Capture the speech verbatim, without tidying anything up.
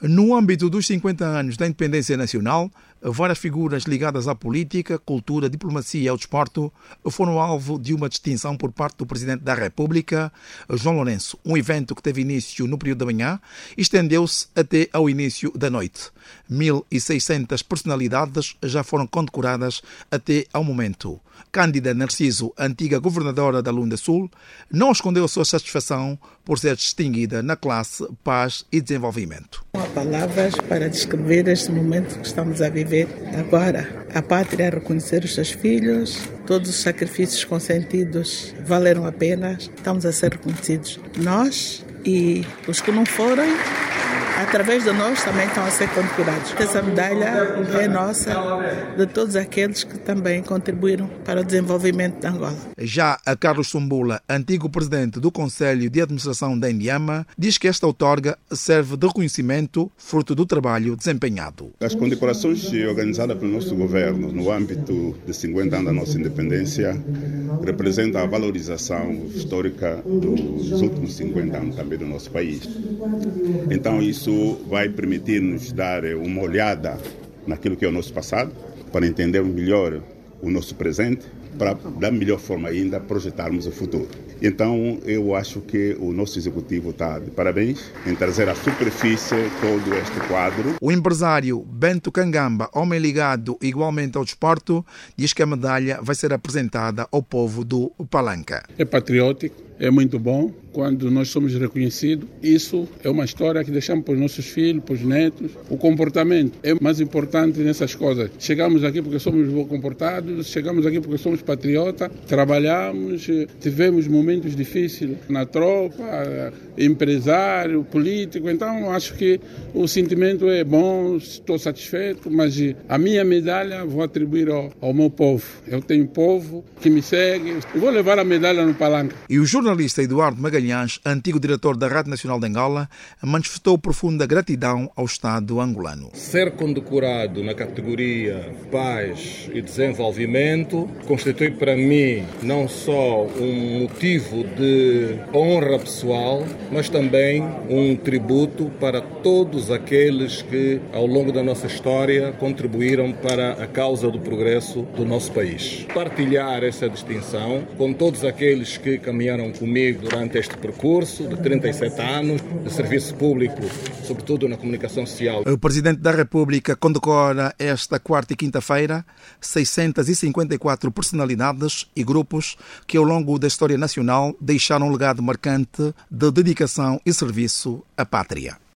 No âmbito dos cinquenta anos da independência nacional, várias figuras ligadas à política, cultura, diplomacia e ao desporto foram alvo de uma distinção por parte do Presidente da República, João Lourenço. Um evento que teve início no período da manhã e estendeu-se até ao início da noite. mil e seiscentas personalidades já foram condecoradas até ao momento. Cândida Narciso, antiga governadora da Lunda Sul, não escondeu a sua satisfação por ser distinguida na classe Paz e Desenvolvimento. Não há palavras para descrever este momento que estamos a viver agora. A pátria a reconhecer os seus filhos, todos os sacrifícios consentidos valeram a pena, estamos a ser reconhecidos. Nós e os que não foram, através de nós, também estão a ser condecorados. Essa medalha é nossa, de todos aqueles que também contribuíram para o desenvolvimento de Angola. Já a Carlos Sumbula, antigo presidente do Conselho de Administração da Indiama, diz que esta outorga serve de reconhecimento fruto do trabalho desempenhado. As condecorações organizadas pelo nosso governo no âmbito de cinquenta anos da nossa independência representam a valorização histórica dos últimos cinquenta anos também do nosso país. Então isso vai permitir-nos dar uma olhada naquilo que é o nosso passado, para entendermos melhor o nosso presente, para, da melhor forma ainda, projetarmos o futuro. Então, eu acho que o nosso executivo está de parabéns em trazer à superfície todo este quadro. O empresário Bento Cangamba, homem ligado igualmente ao desporto, diz que a medalha vai ser apresentada ao povo do Palanca. É patriótico, é muito bom quando nós somos reconhecidos. Isso é uma história que deixamos para os nossos filhos, para os netos. O comportamento é mais importante nessas coisas. Chegamos aqui porque somos bem comportados, chegamos aqui porque somos patriotas, trabalhamos, tivemos momentos difíceis na tropa, empresário, político. Então, acho que o sentimento é bom, estou satisfeito, mas a minha medalha vou atribuir ao, ao meu povo. Eu tenho povo que me segue, eu vou levar a medalha no Palanca. E o jornalista Eduardo Magalhães, antigo diretor da Rádio Nacional de Angola, manifestou profunda gratidão ao Estado angolano. Ser condecorado na categoria Paz e Desenvolvimento constitui para mim não só um motivo de honra pessoal, mas também um tributo para todos aqueles que, ao longo da nossa história, contribuíram para a causa do progresso do nosso país. Partilhar essa distinção com todos aqueles que caminharam comigo durante este percurso de trinta e sete anos de serviço público, sobretudo na comunicação social. O Presidente da República condecora esta quarta e quinta-feira seiscentas e cinquenta e quatro personalidades e grupos que ao longo da história nacional deixaram um legado marcante de dedicação e serviço à pátria.